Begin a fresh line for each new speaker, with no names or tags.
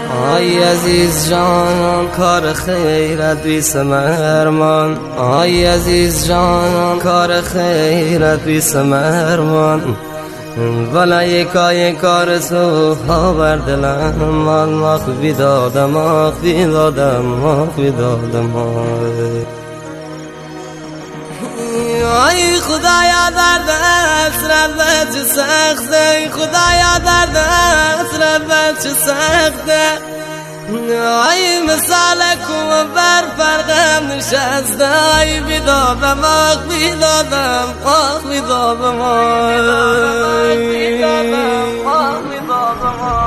آی عزیز جانان کار خیرت بی ثمرمان، آی عزیز جانان کار خیرت بی ثمرمان، ولی یکای کار تو ها بر دلم من مخفی دادم مخفی دادم مخفی دادم. ای خدایا در دست رفت چه سخته، خدایا در دست رفت چه سخته، ای مثال کو بر فرقم نشسته، ای بیدادم آخ بیدادم آخ بیدادم آخ بیدادم.